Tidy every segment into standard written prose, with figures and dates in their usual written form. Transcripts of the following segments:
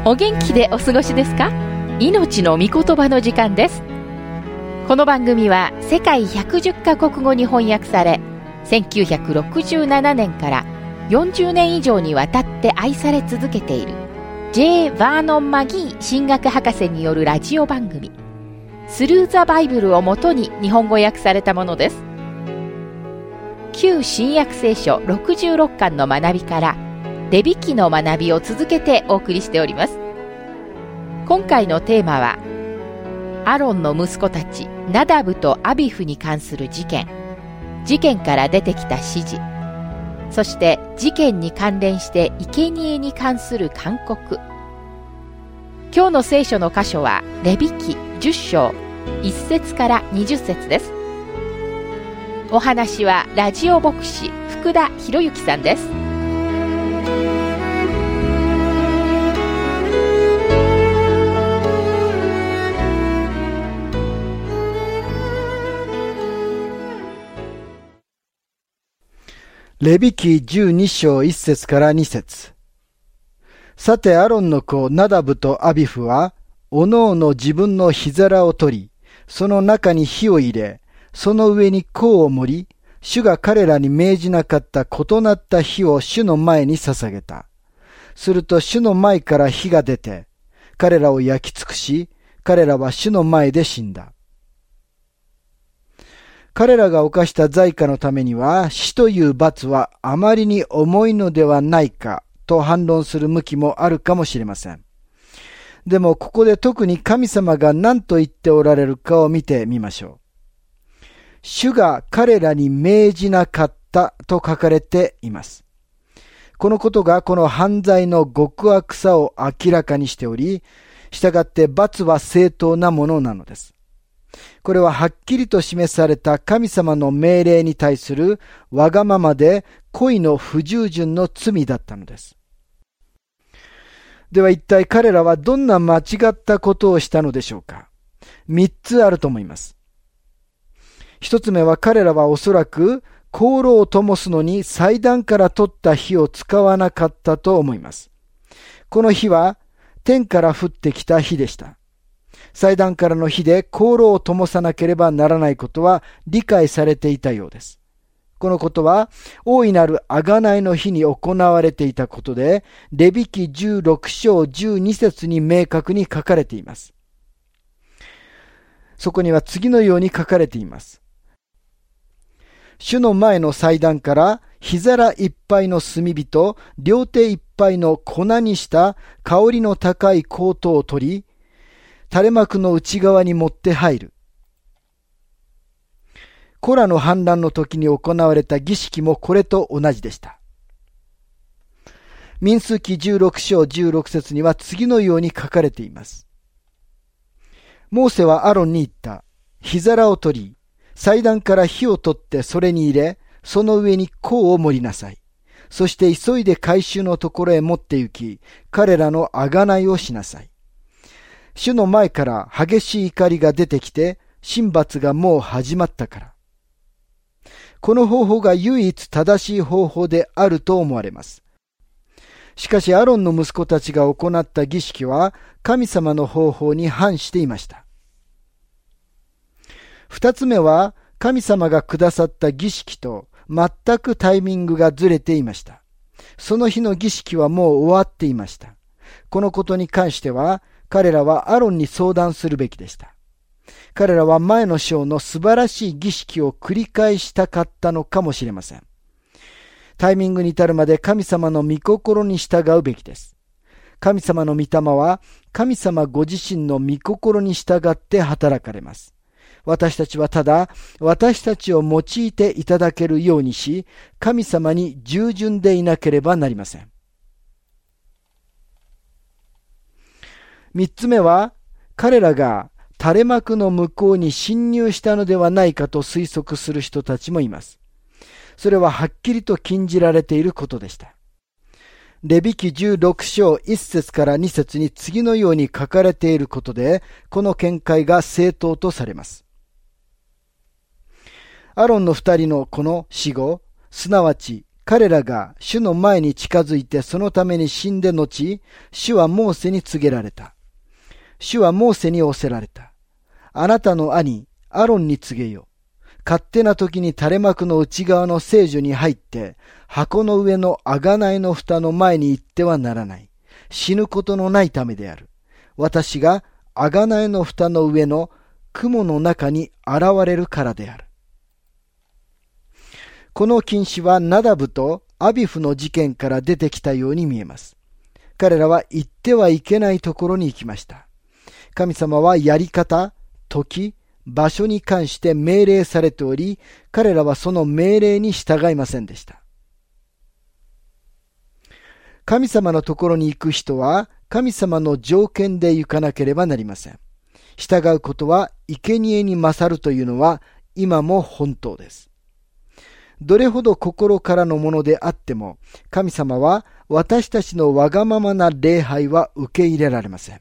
お元気でお過ごしですか？命の御言葉の時間です。この番組は世界110カ国語に翻訳され、1967年から40年以上にわたって愛され続けている J. バーノン・マギー神学博士によるラジオ番組スルーザ・バイブルをもとに日本語訳されたものです。旧新約聖書66巻の学びからレビ記の学びを続けてお送りしております。今回のテーマはアロンの息子たちナダブとアビフに関する事件から出てきた指示、そして事件に関連して生贄に関する勧告。今日の聖書の箇所はレビ記10章1節から20節です。お話はラジオ牧師福田博之さんです。 レビ記12章1節から2節。さてアロンの子ナダブとアビフはおのおの自分の火皿を取り、その中に火を入れ、その上に香を盛り、主が彼らに命じなかった異なった火を主の前に捧げた。すると主の前から火が出て、彼らを焼き尽くし、彼らは主の前で死んだ。彼らが犯した罪過のためには死という罰はあまりに重いのではないかと反論する向きもあるかもしれません。でもここで特に神様が何と言っておられるかを見てみましょう。主が彼らに命じなかったと書かれています。このことがこの犯罪の極悪さを明らかにしており、したがって罰は正当なものなのです。これははっきりと示された神様の命令に対するわがままで恋の不従順の罪だったのです。では一体彼らはどんな間違ったことをしたのでしょうか。3つあると思います。1つ目は彼らはおそらく香炉を灯すのに祭壇から取った火を使わなかったと思います。この火は天から降ってきた火でした。祭壇からの火で香炉を灯さなければならないことは理解されていたようです。このことは大いなる贖いの日に行われていたことで、レビ記16章12節に明確に書かれています。そこには次のように書かれています。主の前の祭壇から火皿いっぱいの炭火と両手いっぱいの粉にした香りの高い香糖を取り、垂れ幕の内側に持って入る。コラの反乱の時に行われた儀式もこれと同じでした。民数記16章16節には次のように書かれています。モーセはアロンに言った。火皿を取り、祭壇から火を取ってそれに入れ、その上に香を盛りなさい。そして急いで改宗のところへ持って行き、彼らの贖いをしなさい。主の前から激しい怒りが出てきて、神罰がもう始まったから。この方法が唯一正しい方法であると思われます。しかしアロンの息子たちが行った儀式は神様の方法に反していました。二つ目は神様がくださった儀式と全くタイミングがずれていました。その日の儀式はもう終わっていました。このことに関しては彼らはアロンに相談するべきでした。彼らは前の章の素晴らしい儀式を繰り返したかったのかもしれません。タイミングに至るまで神様の御心に従うべきです。神様の御霊は神様ご自身の御心に従って働かれます。私たちはただ私たちを用いていただけるようにし、神様に従順でいなければなりません。三つ目は、彼らが垂れ幕の向こうに侵入したのではないかと推測する人たちもいます。それははっきりと禁じられていることでした。レビ記16章1節から2節に次のように書かれていることで、この見解が正当とされます。アロンの二人の子の死後、すなわち彼らが主の前に近づいてそのために死んで後、主はモーセに告げられた。主はモーセに仰せられた。あなたの兄、アロンに告げよ。勝手な時に垂れ幕の内側の聖所に入って、箱の上の贖いの蓋の前に行ってはならない。死ぬことのないためである。私が贖いの蓋の上の雲の中に現れるからである。この禁止はナダブとアビフの事件から出てきたように見えます。彼らは行ってはいけないところに行きました。神様はやり方、時、場所に関して命令されており、彼らはその命令に従いませんでした。神様のところに行く人は、神様の条件で行かなければなりません。従うことは生贄に勝るというのは今も本当です。どれほど心からのものであっても、神様は私たちのわがままな礼拝は受け入れられません。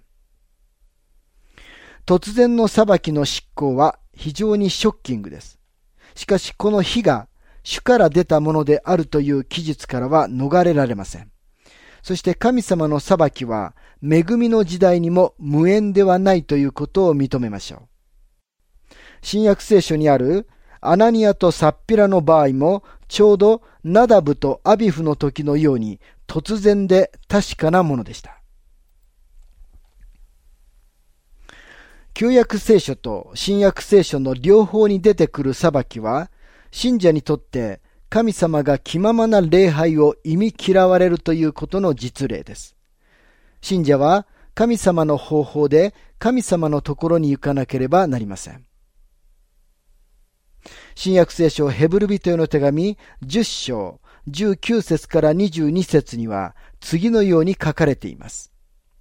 突然の裁きの執行は非常にショッキングです。しかしこの火が主から出たものであるという記述からは逃れられません。そして神様の裁きは恵みの時代にも無縁ではないということを認めましょう。新約聖書にあるアナニアとサッピラの場合もちょうどナダブとアビフの時のように突然で確かなものでした。旧約聖書と新約聖書の両方に出てくる裁きは、信者にとって神様が気ままな礼拝を忌み嫌われるということの実例です。信者は神様の方法で神様のところに行かなければなりません。新約聖書ヘブル人への手紙10章19節から22節には次のように書かれています。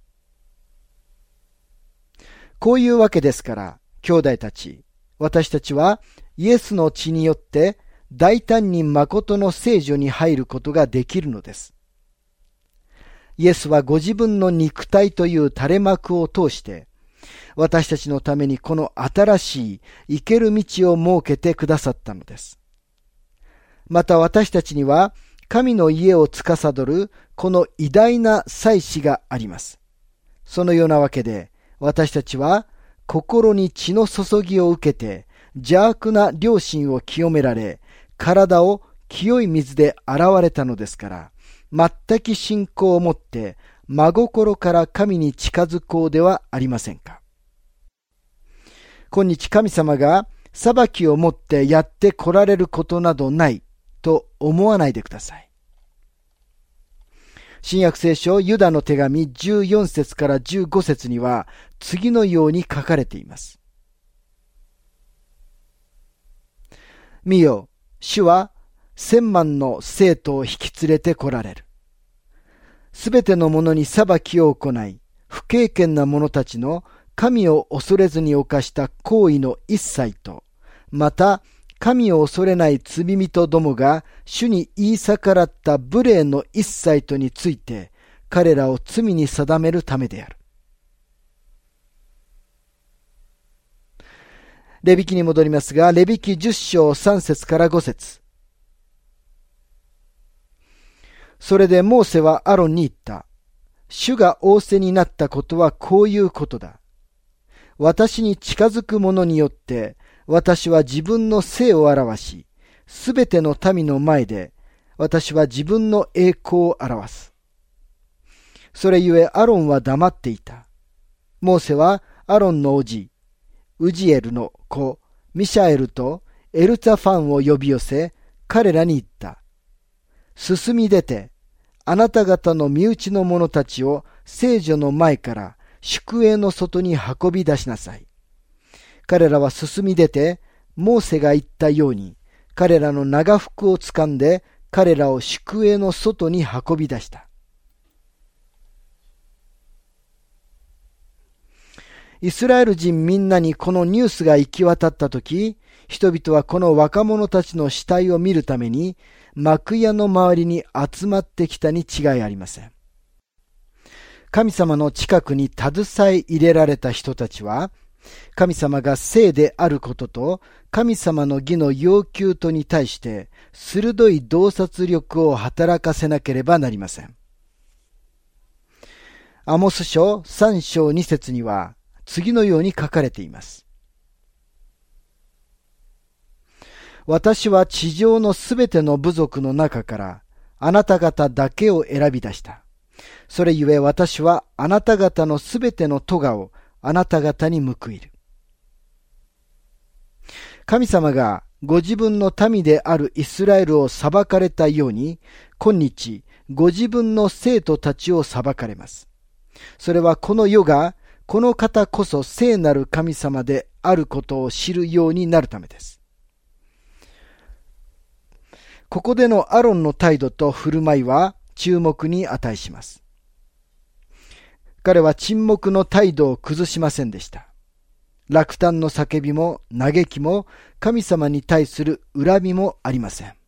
こういうわけですから、兄弟たち、私たちはイエスの血によって大胆に誠の聖所に入ることができるのです。イエスはご自分の肉体という垂れ幕を通して、私たちのためにこの新しい生ける道を設けてくださったのです。また私たちには神の家を司るこの偉大な祭司があります。そのようなわけで、私たちは心に血の注ぎを受けて邪悪な良心を清められ、体を清い水で洗われたのですから、全く信仰を持って真心から神に近づこうではありませんか。今日神様が裁きをもってやって来られることなどないと思わないでください。新約聖書ユダの手紙14節から15節には次のように書かれています。見よ、主は1000万の生徒を引き連れて来られる。すべてのものに裁きを行い、不敬虔な者たちの神を恐れずに犯した行為の一切と、また神を恐れない罪人どもが主に言い逆らった無礼の一切とについて彼らを罪に定めるためである。レビ記に戻りますが、レビ記10章3節から5節。それでモーセはアロンに言った。主が仰せになったことはこういうことだ。私に近づく者によって私は自分の聖を表し、すべての民の前で私は自分の栄光を表す。それゆえアロンは黙っていた。モーセはアロンの叔父、ウジエルの子、ミシャエルとエルツァファンを呼び寄せ、彼らに言った。進み出て、あなた方の身内の者たちを聖所の前から宿営の外に運び出しなさい。彼らは進み出て、モーセが言ったように、彼らの長服を掴んで、彼らを宿営の外に運び出した。イスラエル人みんなにこのニュースが行き渡ったとき、人々はこの若者たちの死体を見るために、幕屋の周りに集まってきたに違いありません。神様の近くに携え入れられた人たちは、 神様が聖であることと、神様の義の要求とに対して、鋭い洞察力を働かせなければなりません。アモス書3章2節には、次のように書かれています。私は地上のすべての部族の中から、あなた方だけを選び出した。それゆえ私はあなた方のすべての咎をあなた方に報いる。神様がご自分の民であるイスラエルを裁かれたように、今日ご自分の生徒たちを裁かれます。それはこの世がこの方こそ聖なる神様であることを知るようになるためです。ここでのアロンの態度と振る舞いは注目に値します。彼は沈黙の態度を崩しませんでした。落胆の叫びも嘆きも神様に対する恨みもありません。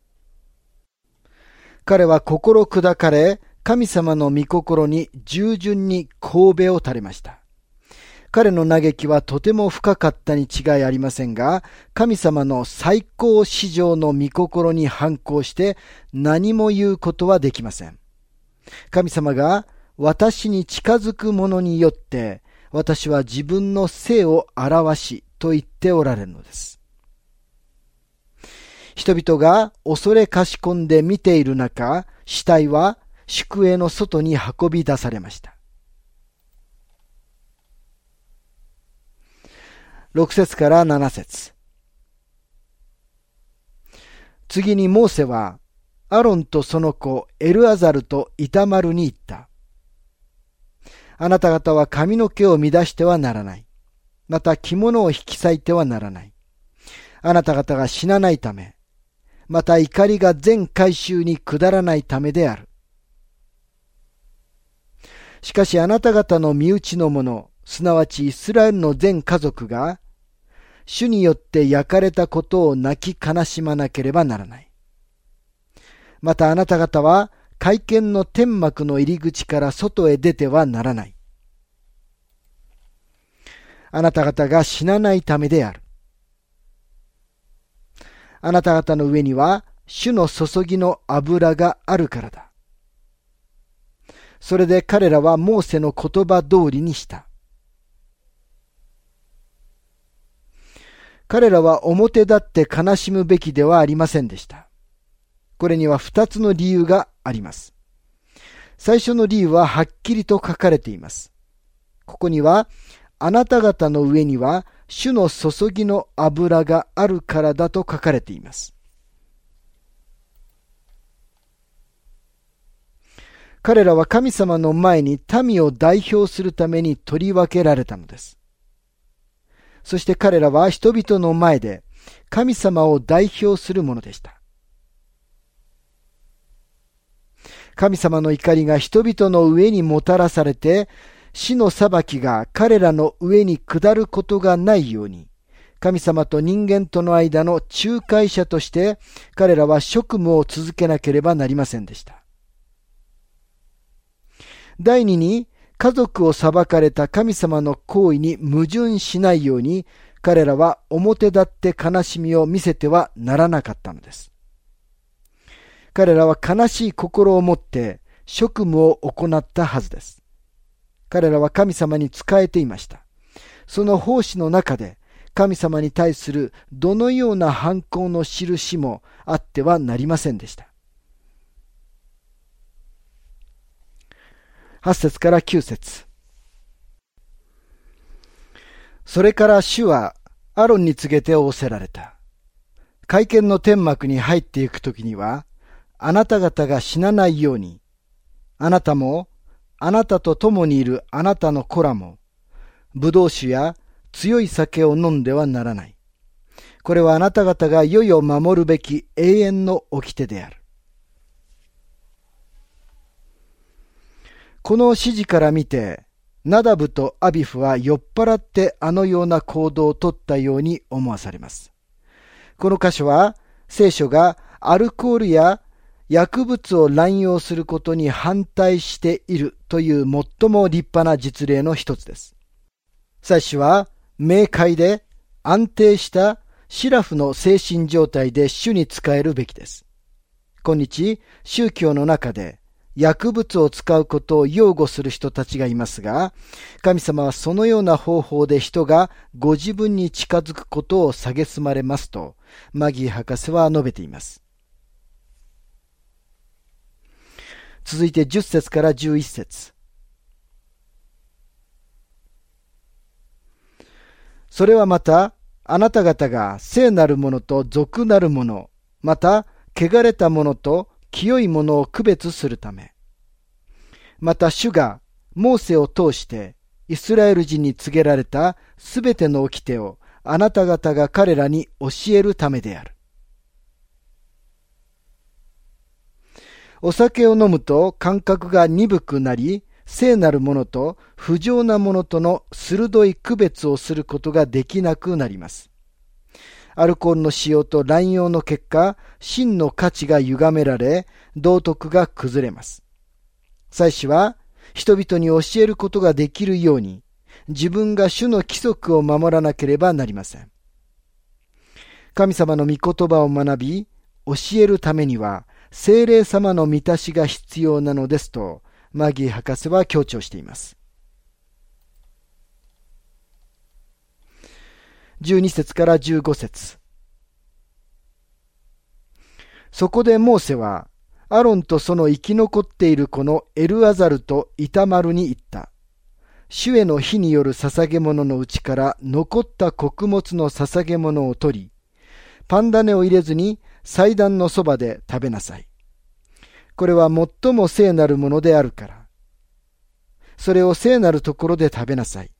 彼は心砕かれ、神様の御心に従順に頭を垂れました。彼の嘆きはとても深かったに違いありませんが、神様の最高至上の御心に反抗して何も言うことはできません。神様が私に近づく者によって私は自分の性を表しと言っておられるのです。人々が恐れかしこんで見ている中、死体は宿営の外に運び出されました。6節から7節。次にモーセはアロンとその子エルアザルとイタマルに言った。あなた方は髪の毛を乱してはならない。また着物を引き裂いてはならない。あなた方が死なないため、また怒りが全改宗に下らないためである。しかしあなた方の身内の者、すなわちイスラエルの全家族が、主によって焼かれたことを泣き悲しまなければならない。またあなた方は、会見の天幕の入り口から外へ出てはならない。あなた方が死なないためである。あなた方の上には、主の注ぎの油があるからだ。それで彼らはモーセの言葉通りにした。彼らは表立って悲しむべきではありませんでした。これには2つの理由があります。最初の理由ははっきりと書かれています。ここには、あなた方の上には主の注ぎの油があるからだと書かれています。彼らは神様の前に民を代表するために取り分けられたのです。そして彼らは人々の前で神様を代表するものでした。神様の怒りが人々の上にもたらされて、死の裁きが彼らの上に下ることがないように、神様と人間との間の仲介者として彼らは職務を続けなければなりませんでした。第二に、家族を裁かれた神様の行為に矛盾しないように、彼らは表立って悲しみを見せてはならなかったのです。彼らは悲しい心を持って職務を行ったはずです。彼らは神様に仕えていました。その奉仕の中で神様に対するどのような反抗の印もあってはなりませんでした。8節から9節。それから主はアロンに告げて仰せられた。会見の天幕に入っていくときには、あなた方が死なないように、あなたも、あなたと共にいるあなたの子らも、ブドウ酒や強い酒を飲んではならない。これはあなた方が世々守るべき永遠の掟である。この指示から見て、ナダブとアビフは酔っ払ってあのような行動をとったように思わされます。この箇所は、聖書がアルコールや薬物を乱用することに反対しているという最も立派な実例の一つです。祭司は明快で安定したシラフの精神状態で主に仕えるべきです。今日、宗教の中で薬物を使うことを擁護する人たちがいますが、神様はそのような方法で人がご自分に近づくことを蔑まれますと、マギー博士は述べています。続いて10節から11節。それはまた、あなた方が聖なるものと俗なるもの、また、汚れたものと清いものを区別するため。また主がモーセを通してイスラエル人に告げられたすべての掟をあなた方が彼らに教えるためである。お酒を飲むと感覚が鈍くなり、聖なるものと不浄なものとの鋭い区別をすることができなくなります。アルコールの使用と乱用の結果、真の価値が歪められ、道徳が崩れます。祭司は人々に教えることができるように、自分が主の規則を守らなければなりません。神様の御言葉を学び、教えるためには、聖霊様の満たしが必要なのですと、マギー博士は強調しています。12節から15節。そこでモーセは、アロンとその生き残っている子のエルアザルとイタマルに言った。主への火による捧げ物のうちから残った穀物の捧げ物を取り、パン種を入れずに祭壇のそばで食べなさい。これは最も聖なるものであるから。それを聖なるところで食べなさい。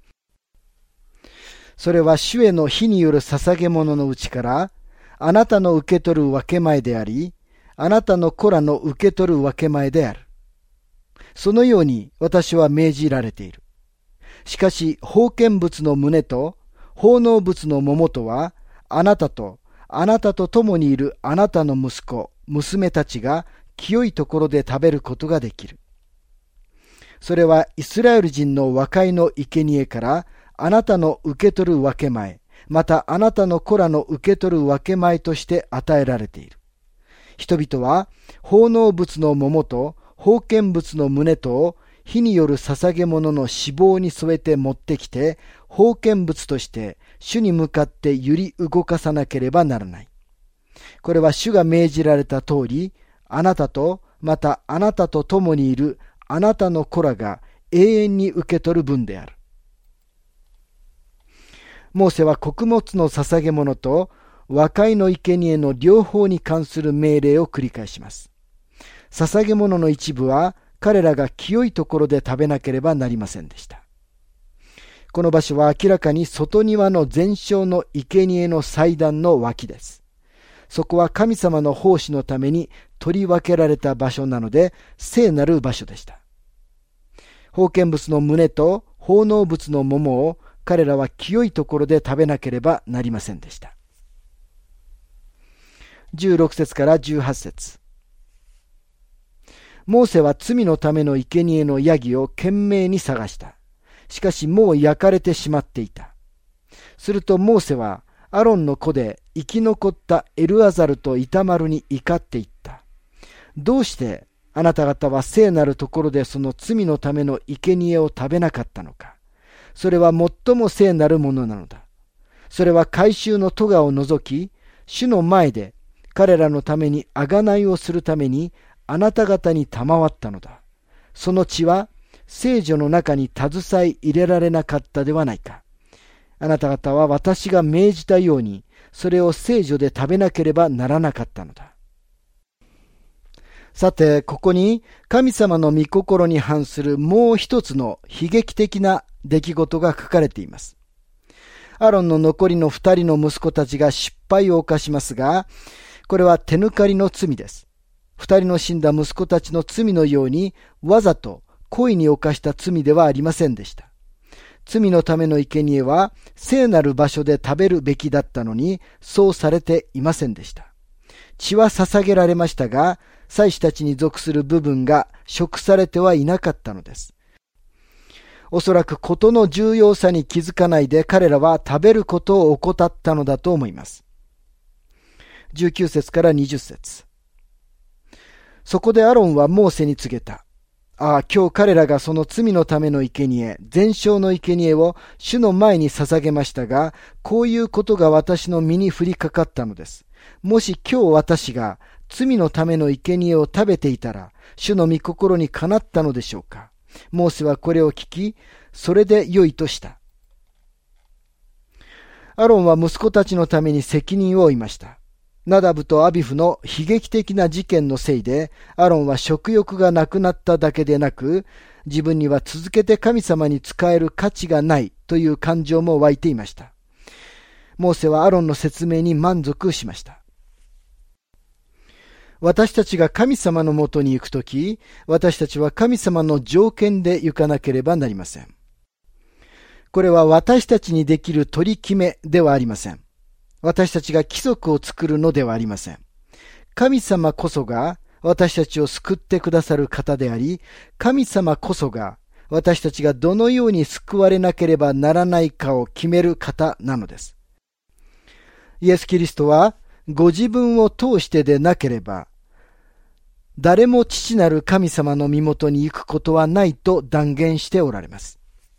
それは主への火による捧げ物のうちから、あなたの受け取る分け前であり、あなたの子らの受け取る分け前である。そのように私は命じられている。しかし、封建物の胸と奉納物の桃とは、あなたと共にいるあなたの息子、娘たちが清いところで食べることができる。それはイスラエル人の和解の生贄からあなたの受け取る分け前、またあなたの子らの受け取る分け前として与えられている。人々は奉納物の桃と封建物の胸とを火による捧げ物の脂肪に添えて持ってきて、封建物として主に向かって揺り動かさなければならない。これは主が命じられた通り、あなたとまたあなたと共にいるあなたの子らが永遠に受け取る分である。モーセは穀物の捧げ物と和解の生贄の両方に関する命令を繰り返します。捧げ物の一部は彼らが清いところで食べなければなりませんでした。この場所は明らかに外庭の全焼の生贄の祭壇の脇です。そこは神様の奉仕のために取り分けられた場所なので聖なる場所でした。封建物の胸と奉納物の桃を彼らは清いところで食べなければなりませんでした。16節から18節。モーセは罪のための生贄のヤギを懸命に探した。しかしもう焼かれてしまっていた。するとモーセはアロンの子で生き残ったエルアザルとイタマルに怒っていった。どうしてあなた方は聖なるところでその罪のための生贄を食べなかったのか。それは最も聖なるものなのだ。それは改宗の咎を除き、主の前で彼らのために贖いをするためにあなた方に賜ったのだ。その血は聖所の中に携え入れられなかったではないか。あなた方は私が命じたように、それを聖所で食べなければならなかったのだ。さて、ここに神様の御心に反するもう一つの悲劇的な出来事が書かれています。アロンの残りの2人の息子たちが失敗を犯しますが、これは手抜かりの罪です。2人の死んだ息子たちの罪のようにわざと故意に犯した罪ではありませんでした。罪のための生贄は聖なる場所で食べるべきだったのに、そうされていませんでした。血は捧げられましたが、祭司たちに属する部分が食されてはいなかったのです。 おそらく事の重要さに気づかないで彼らは食べることを怠ったのだと思います。19節から20節。そこでアロンはモーセに告げた。ああ、今日彼らがその罪のための生贄、全焼の生贄を主の前に捧げましたが、こういうことが私の身に降りかかったのです。もし今日私が罪のための生贄を食べていたら、主の御心にかなったのでしょうか。モーセはこれを聞き、それで良いとした。アロンは息子たちのために責任を負いました。ナダブとアビフの悲劇的な事件のせいで、アロンは食欲がなくなっただけでなく、自分には続けて神様に仕える価値がないという感情も湧いていました。モーセはアロンの説明に満足しました。私たちが神様のもとに行くとき、私たちは神様の条件で行かなければなりません。これは私たちにできる取り決めではありません。私たちが規則を作るのではありません。神様こそが私たちを救ってくださる方であり、神様こそが私たちがどのように救われなければならないかを決める方なのです。イエス・キリストはご自分を通してでなければ、誰も父なる神様の身元に行くことはないと断言しておられます。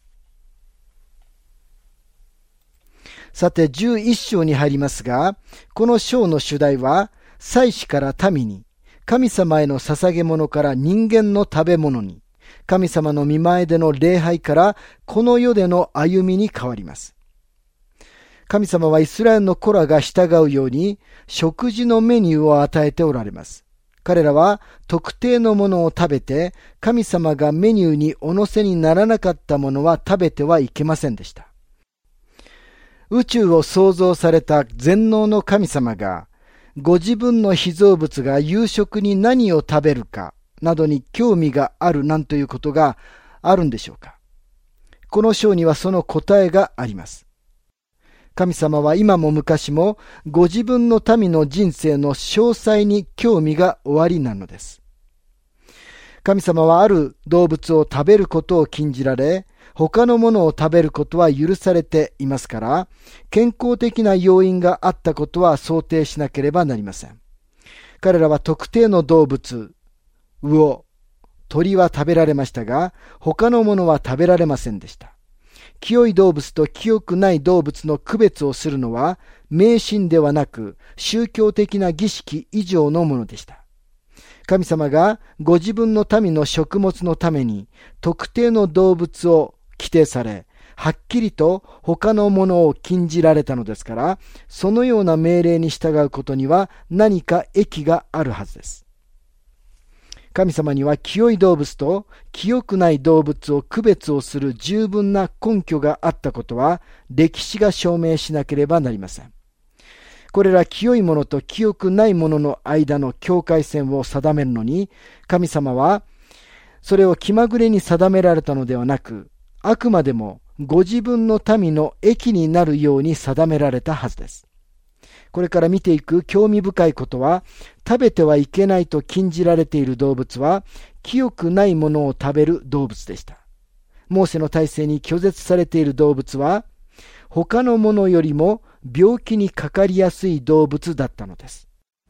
さて11章に入りますが、この章の主題は、祭司から民に、神様への捧げ物から人間の食べ物に、神様の御前での礼拝からこの世での歩みに変わります。神様はイスラエルの子らが従うように、食事のメニューを与えておられます。彼らは特定のものを食べて、神様がメニューにお乗せにならなかったものは食べてはいけませんでした。宇宙を創造された全能の神様が、ご自分の被造物が夕食に何を食べるかなどに興味があるなんということがあるんでしょうか。この章にはその答えがあります。神様は今も昔もご自分の民の人生の詳細に興味がおありなのです。神様はある動物を食べることを禁じられ、他のものを食べることは許されていますから、健康的な要因があったことは想定しなければなりません。彼らは特定の動物、魚、鳥は食べられましたが、他のものは食べられませんでした。清い動物と清くない動物の区別をするのは、迷信ではなく、宗教的な儀式以上のものでした。神様がご自分の民の食物のために特定の動物を規定され、はっきりと他のものを禁じられたのですから、そのような命令に従うことには何か益があるはずです。神様には清い動物と清くない動物を区別をする十分な根拠があったことは、歴史が証明しなければなりません。これら清いものと清くないものの間の境界線を定めるのに、神様はそれを気まぐれに定められたのではなく、あくまでもご自分の民の益になるように定められたはずです。これから見ていく興味深いことは、食べてはいけないと禁じられている動物は、清くないものを食べる動物でした。モーセの体制に拒絶されている動物は、他のものよりも病気にかかりやすい動物だったのです。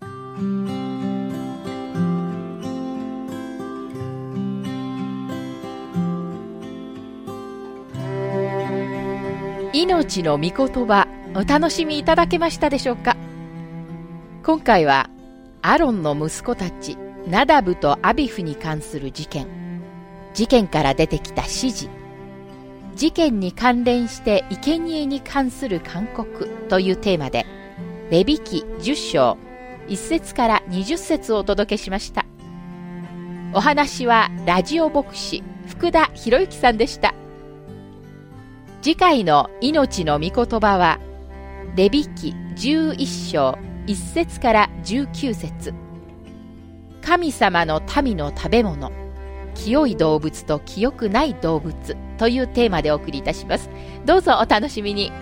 命の御言葉、お楽しみいただけましたでしょうか。今回はアロンの息子たちナダブとアビフに関する事件から出てきた指示、事件に関連して生贄に関する勧告というテーマで、レビ記10章1節から20節をお届けしました。お話はラジオ牧師福田博之さんでした。次回の命の御言葉は、レビ記11章1節から19節、神様の民の食べ物、清い動物と清くない動物というテーマでお送りいたします。どうぞお楽しみに。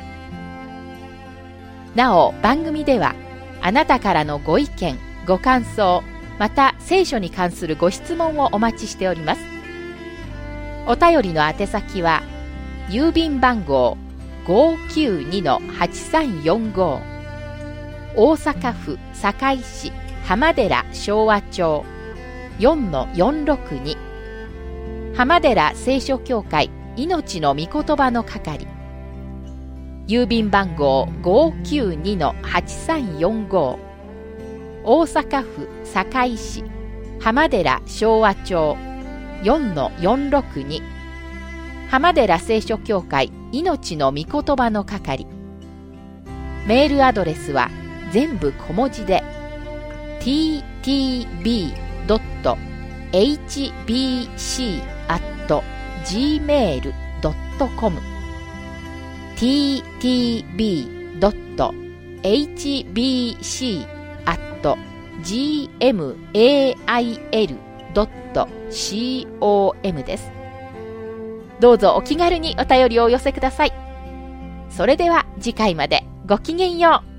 なお、番組ではあなたからのご意見、ご感想、また聖書に関するご質問をお待ちしております。 お便りの宛先は、郵便番号 592-8345 大阪府堺市浜寺昭和町 4-462 浜寺聖書協会命の御言葉の係、郵便番号 592-8345 大阪府堺市浜寺昭和町 4-462 浜寺聖書協会命の御言葉の係。メールアドレスは全部小文字で ttb.hbc@gmail.com ttb.hbc@gmail.com です。どうぞお気軽にお便りをお寄せください。それでは次回までごきげんよう。